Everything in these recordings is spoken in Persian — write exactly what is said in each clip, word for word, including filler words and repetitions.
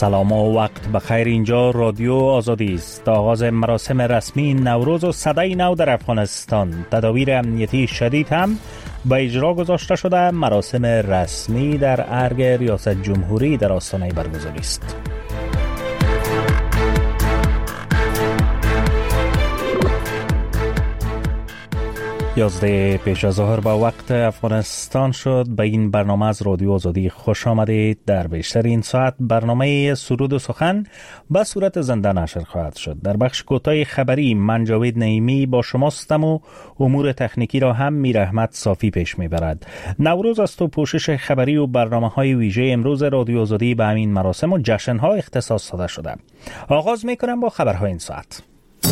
سلام و وقت بخیر. اینجا رادیو آزادی است. آغاز مراسم رسمی نوروز و سده نو در افغانستان. تدابیر امنیتی شدید هم به اجرا گذاشته شده. مراسم رسمی در ارگ ریاست جمهوری در آستانه برگزاری است. یازده پیش از ظهر با وقت افغانستان شد. به این برنامه از رادیو آزادی خوش آمدید. در بیشتر این ساعت برنامه سرود و سخن به صورت زنده نشر خواهد شد. در بخش کوتاه خبری من جاوید نعیمی با شماستم و امور تکنیکی را هم میر احمد صافی پیش میبرد. نوروز است و پوشش خبری و برنامه های ویژه امروز رادیو آزادی به همین مراسم و جشن ها اختصاص داده شده. آغاز میکنم با خبرهای این ساعت.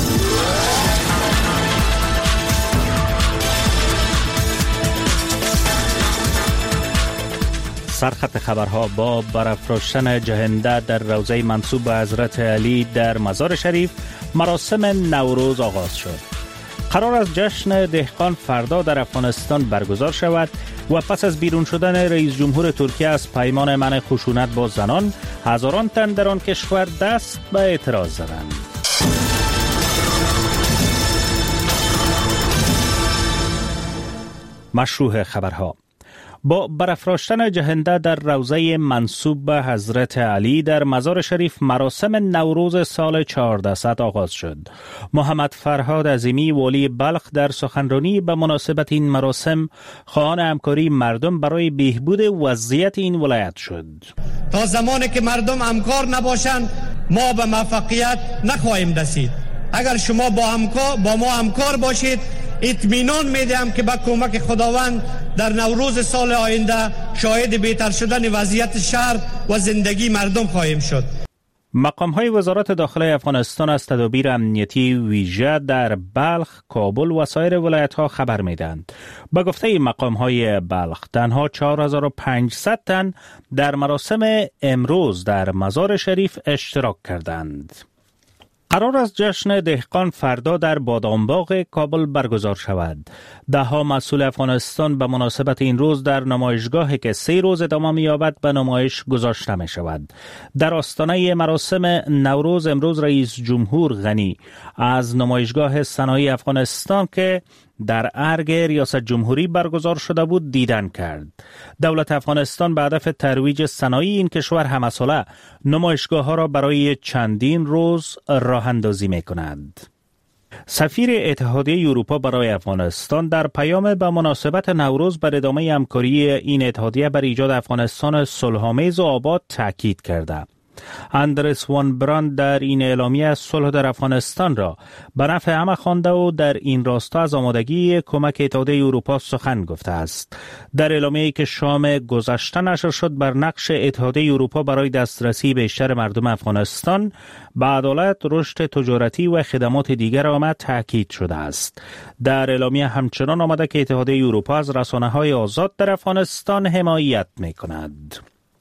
سرخط خبرها با برافراشتن جهنده در روضه منسوب به حضرت علی در مزار شریف، مراسم نوروز آغاز شد. قرار است جشن دهقان فردا در افغانستان برگزار شود و پس از بیرون شدن رئیس جمهور ترکیه از پیمان منع خشونت با زنان، هزاران تن در آن کشور دست به اعتراض زدند. مشروع خبرها با برافراشتن جهنده در روضه منسوب به حضرت علی در مزار شریف، مراسم نوروز سال چهاردهصد آغاز شد. محمد فرهاد عظیمی والی بلخ در سخنرانی به مناسبت این مراسم خواهان همکاری مردم برای بهبود وضعیت این ولایت شد. تا زمانی که مردم همکار نباشند ما به موفقیت نخواهیم رسید. اگر شما با همکار با ما همکار باشید، اطمینان میدم که با کمک خداوند در نوروز سال آینده شاهد بهتر شدن وضعیت شهر و زندگی مردم خواهیم شد. مقام‌های وزارت داخله افغانستان از تدابیر امنیتی ویژه در بلخ، کابل و سایر ولایت‌ها خبر میدهند. به گفته مقام‌های بلخ، تنها چهار هزار و پانصد تن در مراسم امروز در مزار شریف اشتراک کردند. قرار است جشن دهقان فردا در بادامباغ کابل برگزار شود. ده ها مسئول افغانستان به مناسبت این روز در نمایشگاهی که سه روز ادامه می‌یابد به نمایش گذاشته می شود. در آستانه مراسم نوروز امروز رئیس جمهور غنی از نمایشگاه صنایع افغانستان که در ارگ ریاست جمهوری برگزار شده بود دیدن کرد. دولت افغانستان به هدف ترویج صنایع این کشور همساله نمایشگاه ها را برای چندین روز راه اندازی می کند. سفیر اتحادیه اروپا برای افغانستان در پیام به مناسبت نوروز بر ادامه همکاری این اتحادیه بر ایجاد افغانستان صلح‌آمیز و آباد تاکید کرده. اندرس وان براند در این اعلامیه از صلح در افغانستان را به نفع همه خوانده و در این راستا از آمادگی کمک اتحادیه اروپا سخن گفته است. در اعلامیه‌ای که شام گذشته نشر شد بر نقش اتحادیه اروپا برای دسترسی بیشتر مردم افغانستان به عدالت، رشد تجارتی و خدمات دیگر آمد تاکید شده است. در اعلامیه همچنان آمده که اتحادیه اروپا از رسانه‌های آزاد در افغانستان حمایت می‌کند.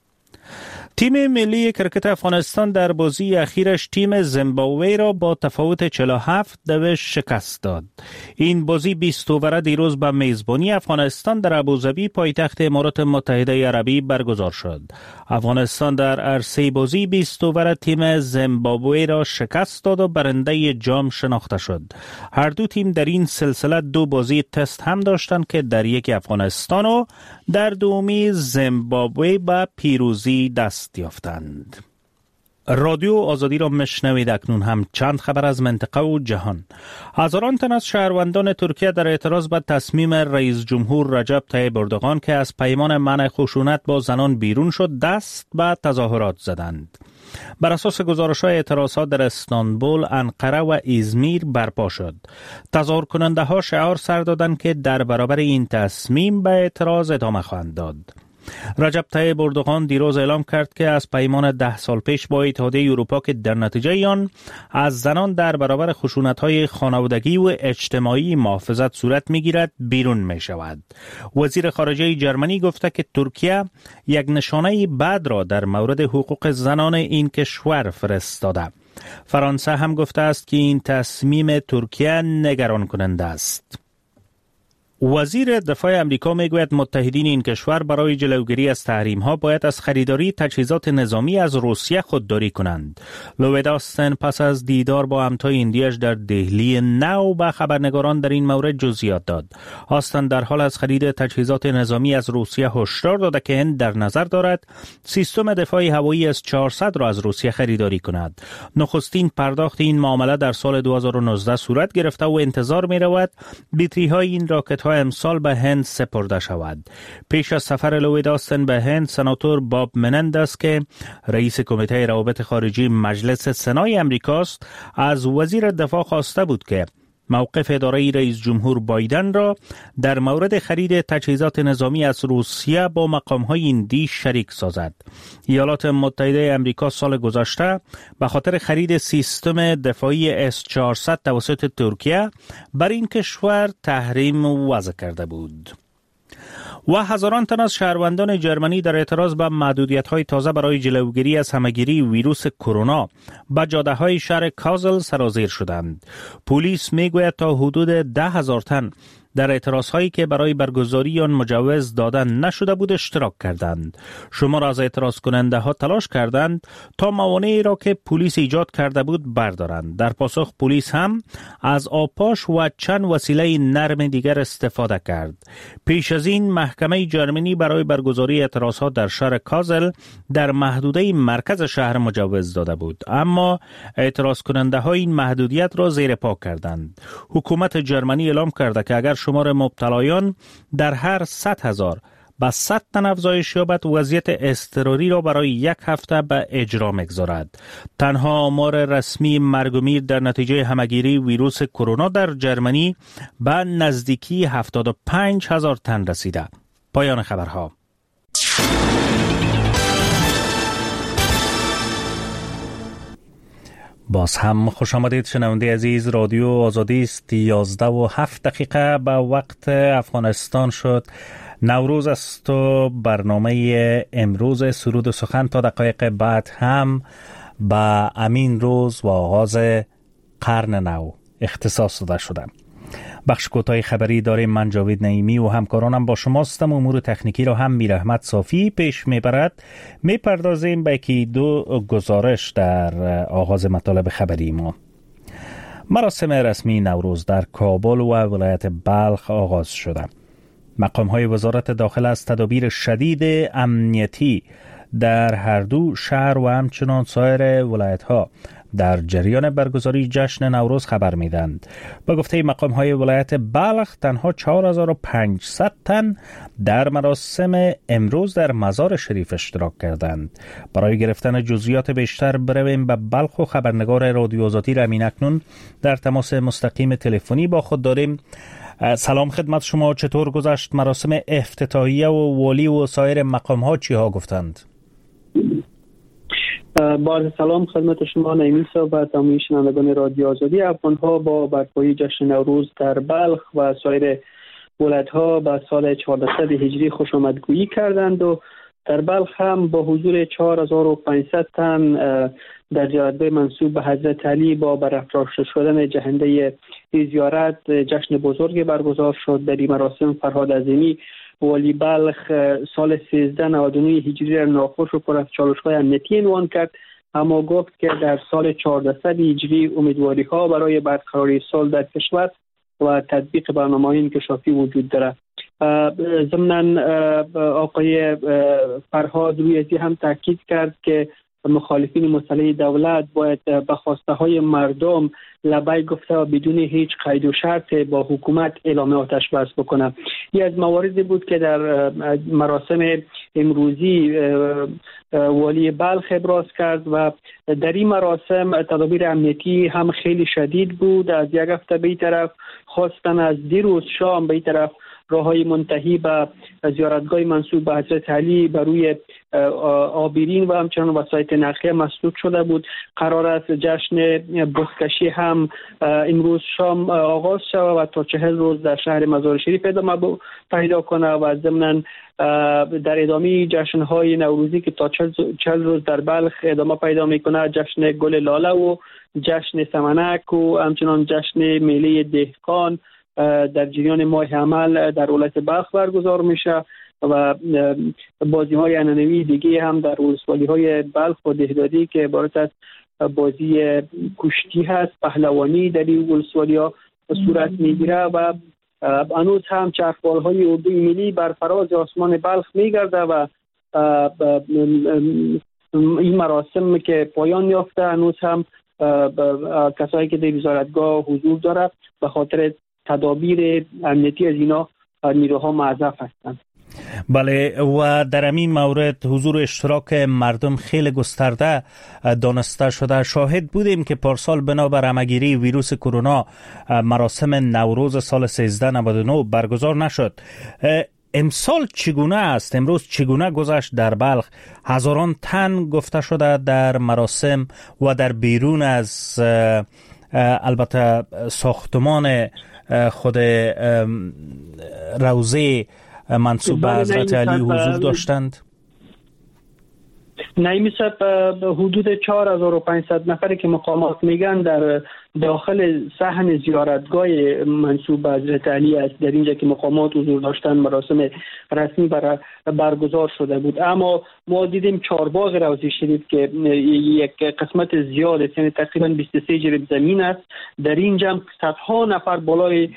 تیم ملی کرکت افغانستان در بازی اخیرش تیم زیمبابوه را با تفاوت چهل و هفت دویست شکست داد. این بازی بیست اووره دیروز به میزبانی افغانستان در ابوظبی پایتخت امارات متحده عربی برگزار شد. افغانستان در عرصه بازی بیست اووره تیم زیمبابوه را شکست داد و برنده جام شناخته شد. هر دو تیم در این سلسله دو بازی تست هم داشتند که در یکی افغانستان و در دومی زیمبابوه به پیروزی دست یافتند. رادیو آزادی را مشنوید. اکنون هم چند خبر از منطقه و جهان. هزاران تن از شهروندان ترکیه در اعتراض به تصمیم رئیس جمهور رجب طیب اردوغان که از پیمان منع خشونت با زنان بیرون شد دست به تظاهرات زدند. بر اساس گزارش‌های اعتراضات در استانبول، انقره و ازمیر برپا شد. تظاهر کننده ها شعار سر دادند که در برابر این تصمیم به اعتراض ادامه خواهند داد. رجب طیب اردوغان دیروز اعلام کرد که از پیمان ده سال پیش با اتحادیه اروپا که در نتیجه آن از زنان در برابر خشونت‌های خانوادگی و اجتماعی محافظت صورت می‌گیرد بیرون می‌شود. وزیر خارجه جرمنی گفته که ترکیه یک نشانه بد را در مورد حقوق زنان این کشور فرستاده. فرانسه هم گفته است که این تصمیم ترکیه نگران کننده است. وزیر دفاع امریکا میگوید متحدین این کشور برای جلوگیری از تحریم‌ها باید از خریداری تجهیزات نظامی از روسیه خودداری کنند. لوید آستن پس از دیدار با همتای ایندیش در دهلی نو به خبرنگاران در این مورد جزئیات داد. آستن در حال از خرید تجهیزات نظامی از روسیه هشدار داده که هند در نظر دارد سیستم دفاع هوایی اس چهارصد را از روسیه خریداری کند. نخستین پرداخت این معامله در سال دو هزار و نوزده صورت گرفته و انتظار می رود بیتری‌های این راکت امسال به هند سپرده شود. پیش از سفر لوید آستن به هند، سناتور باب منندز که رئیس کمیته روابط خارجی مجلس سنای امریکاست، از وزیر دفاع خواسته بود که موقف اداره رئیس جمهور بایدن را در مورد خرید تجهیزات نظامی از روسیه با مقام‌های هندی شریک سازد. ایالات متحده امریکا سال گذشته به خاطر خرید سیستم دفاعی اس چهارصد توسط ترکیه بر این کشور تحریم وضع کرده بود. و هزاران تن از شهروندان جرمنی در اعتراض به محدودیت‌های تازه برای جلوگیری از همهگیری ویروس کرونا به جاده‌های شهر کازل سرازیر شدند. پلیس میگوید تا حدود ده هزار تن در اعتراضهایی که برای برگزاری آن مجوز دادن نشده بود اشتراک کردند. شمار از اعتراض کننده ها تلاش کردند تا موانعی را که پلیس ایجاد کرده بود بردارند. در پاسخ پلیس هم از آبپاش و چند وسیله نرم دیگر استفاده کرد. پیش از این محکمه جرمنی برای برگزاری اعتراضها در شهر کازل در محدوده مرکز شهر مجوز داده بود، اما اعتراض کننده ها این محدودیت را زیر پا کردند. حکومت جرمنی اعلام کرده که اگر شمار مبتلایان در هر صد هزار به صد تن افزایش یابد، وضعیت اضطراری را برای یک هفته به اجرا می‌گذارد. تنها آمار رسمی مرگ و میر در نتیجه همهگیری ویروس کرونا در جرمنی به نزدیکی هفتاد و پنج هزار تن رسیده. پایان خبرها. باز هم خوش آمدید شنونده عزیز. رادیو آزادی است. یازده و هفت دقیقه به وقت افغانستان شد. نوروز است و برنامه امروز سرود و سخن تا دقایق بعد هم به امین روز و آغاز قرن نو اختصاص داده شده. بخش کوتاه خبری داریم. من جاوید نعیمی و همکارانم با شماستم. امور تکنیکی را هم میر احمد صافی پیش میبرد. میپردازیم به یکی دو گزارش در آغاز مطالب خبری ما. مراسم رسمی نوروز در کابل و ولایت بلخ آغاز شده. مقام‌های وزارت داخله از تدابیر شدید امنیتی در هر دو شهر و همچنان سایر ولایت‌ها در جریان برگزاری جشن نوروز خبر میدند. با گفته مقام‌های ولایت بلخ تنها چهار هزار و پانصد تن در مراسم امروز در مزار شریف اشتراک کردند. برای گرفتن جزئیات بیشتر برویم به بلخ و خبرنگار رادیو آزادی را همین اکنون در تماس مستقیم تلفنی با خود داریم. سلام خدمت شما. چطور گذشت مراسم افتتاحیه و والی و سایر مقام‌ها چی ها گفتند؟ با سلام خدمت شما نعیمی صاحب و تمامی شنوندگان رادیو آزادی. افغان‌ها با برپایی جشن نوروز در بلخ و سایر ولایت‌ها به سال چهارصد هجری خوش آمدگویی کردند و در بلخ هم با حضور چهار هزار و پانصد تن در زیارتگاه منسوب به حضرت علی با برافراشته شدن جهنده زیارت جشن بزرگ برگزار شد. در این مراسم فرهاد عظیمی والی بلخ سال سیزده و نود و نه هجری را ناخوش و پر از چالش‌های امنیتی عنوان کرد، اما گفت که در سال چهارصد هجری امیدواری‌ها برای برقراری صلح در کشور و تطبیق برنامه‌های انکشافی وجود دارد. ضمناً آقای فرهاد روی ازی هم تاکید کرد که مخالفین مسلح دولت باید به خواسته های مردم لبیک گفته و بدون هیچ قید و شرط با حکومت اعلام آتش بس بکنه. این از مواردی بود که در مراسم امروزی والی بلخ ابراز کرد و در این مراسم تدابیر امنیتی هم خیلی شدید بود. از یک هفته به این طرف خواستن از دیروز شام به این طرف راههای منتهی به زیارتگاه منسوب به حضرت علی بر روی آبیرین و همچنان وسایط نقلیه مسدود شده بود. قرار است جشن بزکشی هم امروز شام آغاز شود و تا چهل روز در شهر مزار شریف ادامه پیدا کنه و ضمناً در ادامه جشن‌های نوروزی که تا چهل روز در بلخ ادامه پیدا میکنه، جشن گل لاله و جشن سمنک و همچنان جشن میله دهقان در جریان ماه عمل در ولایت بلخ برگزار میشه و بازی های عنعنوی دیگه هم در ولسوالی های بلخ و دهدادی که عبارت از بازی کشتی هست، پهلوانی در این ولسوالی ها صورت میگیره و هنوز هم چرخوال های اردوی ملی بر فراز آسمان بلخ میگرده و این مراسم که پایان یافته هنوز هم کسایی که در وزارتگاه حضور داره به خاطر تدابیر امنیتی از اینا نیروها معذف هستند. بله، و در این مورد حضور اشتراک مردم خیلی گسترده دانسته شده. شاهد بودیم که پارسال بنابر همه‌گیری ویروس کرونا مراسم نوروز سال سیزده نود و نه برگزار نشد. امسال چگونه است؟ امروز چگونه گذشت در بلخ؟ هزاران تن گفته شده در مراسم و در بیرون از البته ساختمان خود روضه منسوب به حضرت علی حضور داشتند؟ نایمی صاحب حدود چهار هزار و پانصد نفری که مقامات میگن در داخل صحن زیارتگاه منسوب به حضرت علی است. در اینجا که مقامات حضور داشتن مراسم رسمی برای برگزار شده بود، اما ما دیدیم چهارباغ روضه شریف که یک قسمت زیاد است، یعنی تقریبا بیست و سه جریب زمین است، در اینجا صدها نفر بالای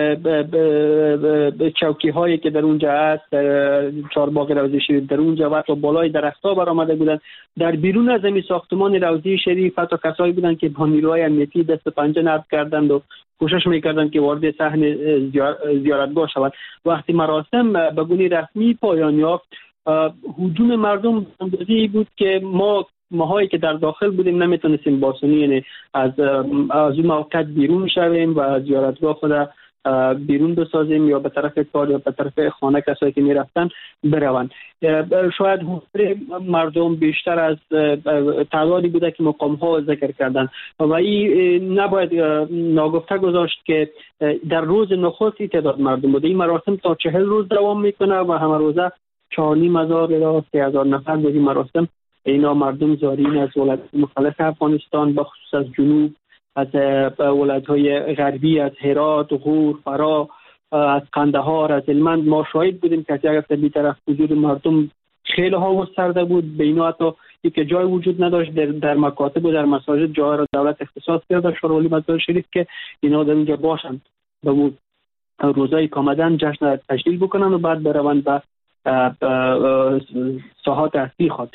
چوکی هایی که در اونجا هست، چهارباغ روضه شریف در اونجا و تا بالای درخت‌ها برآمده بودند. در بیرون از این ساختمان روضه شریف حتی کسایی بودند که با نیروهای امنیتی دست پنجه نرم کردند و کوشش میکردند که وارد صحن زیارتگاه شوند. وقتی مراسم به گونه رسمی پایان یافت، هجوم مردم اندازه‌ای بود که ما ماهایی که در داخل بودیم نمیتونستیم باسنی، یعنی از از اون موقع بیرون شویم و از زیارتگاه خود بیرون بسازیم یا به طرف کار یا به طرف خانه کسایی که میرفتن بروند. شاید حضور مردم بیشتر از تعدادی بوده که مقام ها ذکر کردن و این نباید ناگفته گذاشت که در روز نخست تعداد مردم بوده. این مراسم تا چهل روز دوام میکنه و همه روزه چهار نیم هزار یا سه هزار نفر در این مراسم اینا مردم زارین از ولایت مختلف افغانستان به خصوص از جنوب، از ولایت‌های غربی، از هرات، غور، فرا، از قندهار، از هلمند ما شاهد بودیم که اگر بی طرف حضور مردم خیلی ها گسترده بود. به اینا حتی یک جای وجود نداشت در, در مکاتب و در مساجد جای را دولت اختصاص کرده شورای مزار شریف که اینا در اونجا باشند به اون روزایی که آمدن جشن تجلیل بکنن و بعد بروند به ساحات اصلی خود.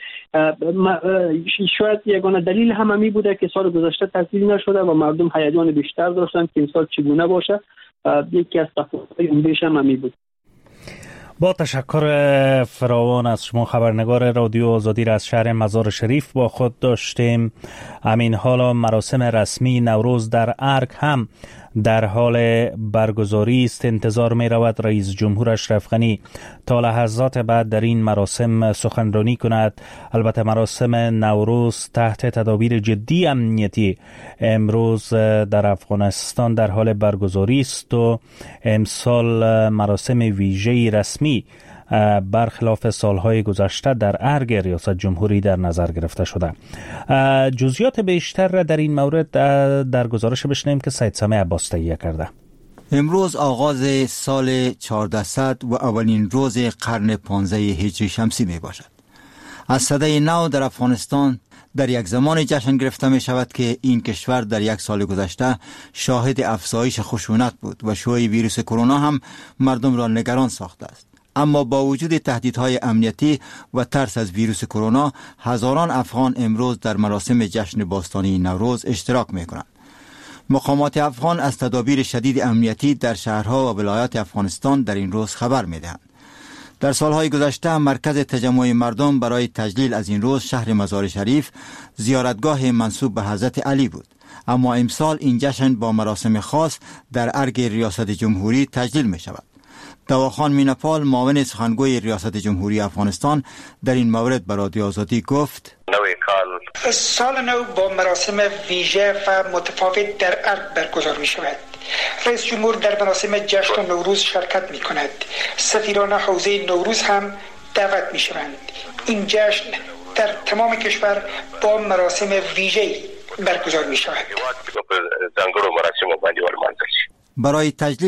شاید یگانه دلیل هم همی بوده که سال گذشته تجلیل نشده و مردم هیجان بیشتر داشتن که این سال چگونه باشه. یکی از تفاوت‌های عمده‌اش هم همی بود. با تشکر فراوان از شما خبرنگار رادیو آزادی را از شهر مزار شریف با خود داشتیم. همین حالا مراسم رسمی نوروز در ارگ هم در حال برگزاری است. انتظار می رود رئیس جمهور اشرف غنی تا لحظات بعد در این مراسم سخنرانی کند. البته مراسم نوروز تحت تدابیر جدی امنیتی امروز در افغانستان در حال برگزاری است و امسال مراسم ویژه‌ای رسمی برخلاف سالهای گذشته در ارگ ریاست جمهوری در نظر گرفته شده. جزئیات بیشتر را در این مورد در گزارش بشنویم که سید سامع عباس تهیه کرده. امروز آغاز سال چهاردهصد و اولین روز قرن پانزده هجری شمسی می باشد. از سده نو در افغانستان در یک زمان جشن گرفته می شود که این کشور در یک سال گذشته شاهد افزایش خشونت بود و شیوع ویروس کرونا هم مردم را نگران ساخته است. اما با وجود تهدیدهای امنیتی و ترس از ویروس کرونا، هزاران افغان امروز در مراسم جشن باستانی نوروز اشتراک می کنند. مقامات افغان از تدابیر شدید امنیتی در شهرها و ولایات افغانستان در این روز خبر می دهند. در سالهای گذشته مرکز تجمع مردم برای تجلیل از این روز شهر مزار شریف زیارتگاه منسوب به حضرت علی بود. اما امسال این جشن با مراسم خاص در ارگ ریاست جمهوری تجلیل می شود. دواخان مینپال معاون سخنگوی ریاست جمهوری افغانستان در این مورد به رادیو آزادی گفت: سال نو با مراسم ویژه و متفاوت در ارگ برگزار می شود. رئیس جمهور در مراسم جشن نوروز شرکت می کند. سفیران حوزه نوروز هم دعوت می شوند. این جشن در تمام کشور با مراسم ویژه‌ای برگزار می شود. برای تجلیل